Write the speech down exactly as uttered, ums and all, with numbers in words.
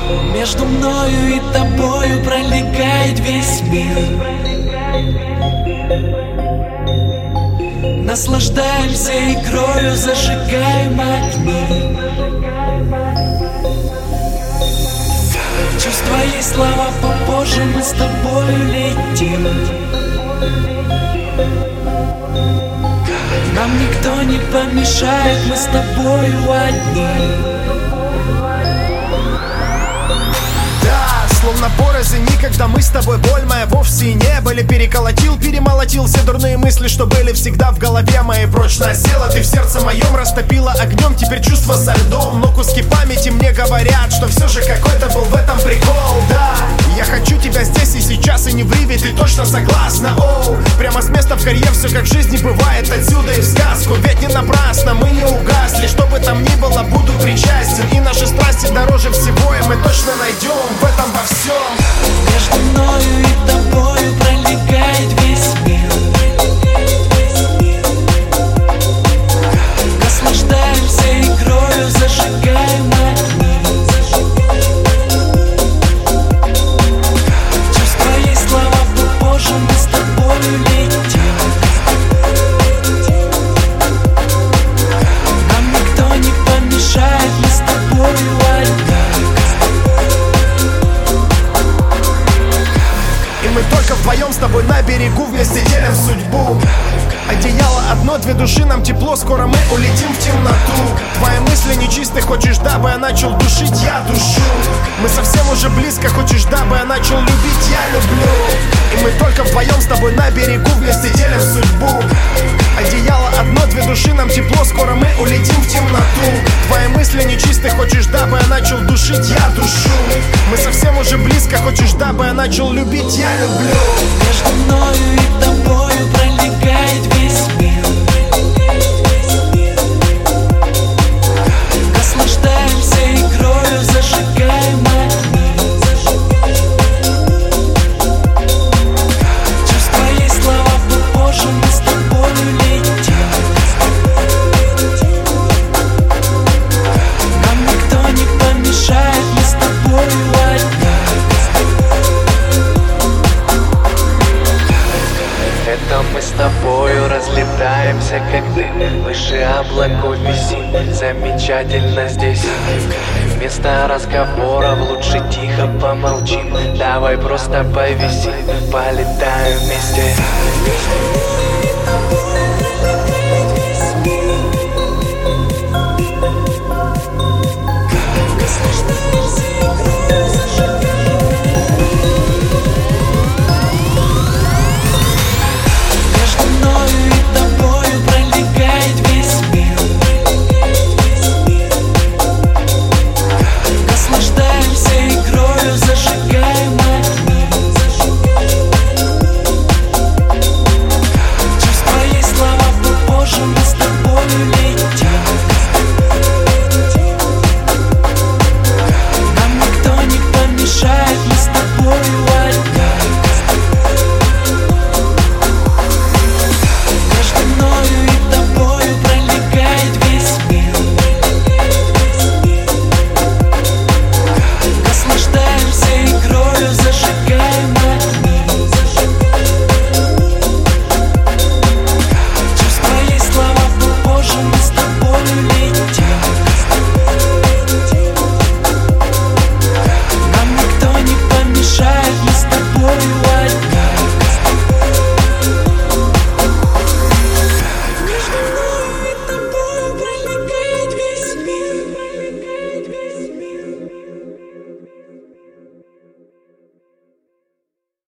Между мною и тобою пролегает весь мир. Наслаждаемся игрою, зажигаем огни. Чувства и слова попозже, мы с тобою летим. Нам никто не помешает, мы с тобою одни. Словно порознь, никогда мы с тобой, боль моя вовсе не были. Переколотил, перемолотил все дурные мысли, что были всегда в голове моей. Прочно села, ты в сердце моем растопила огнем. Теперь чувства со льдом, но куски памяти мне говорят, что все же какой-то был в этом прикол. Да, я хочу тебя здесь и сейчас, и не в Риве, ты точно согласна? Оу, прямо с места в карьер, все как в жизни бывает, отсюда и в сказку. Ведь не напрасно мы не угасли, что бы там ни было, буду причастен. И наши страсти дороже всего, и мы точно найдем в этом во всем. Между мною и тобою пролегает весь мир. Наслаждаемся игрою, зажигаем огни. Чувства и слова попозже, мы с тобою летим. Нам никто не помешает, мы с тобою одни. Мы только вдвоем с тобой на берегу вместе делим судьбу. Одеяло одно, две души, нам тепло, скоро мы улетим в темноту. Твои мысли нечисты, хочешь, дабы я начал душить, я душу. Мы совсем уже близко, хочешь, дабы я начал любить, я люблю. И мы только вдвоем с тобой на берегу вместе делим судьбу. Одеяло одно, две души, нам тепло, скоро мы улетим в темноту. Твои мысли нечисты, хочешь, дабы я начал душить, я душу. Мы совсем уже близко, хочешь, дабы я начал любить, я люблю. Между мною и тобою пролегает весь мир. Наслаждаемся игрою, зажигаем огни. Чувства и слова попозже, мы с тобою летим. Нам никто не помешает, мы с тобою одни. Это мы с тобою разлетаемся, как дым. Выше облаков висим, замечательно здесь. Вместо разговоров лучше тихо помолчим. Давай просто повисим, полетаем вместе.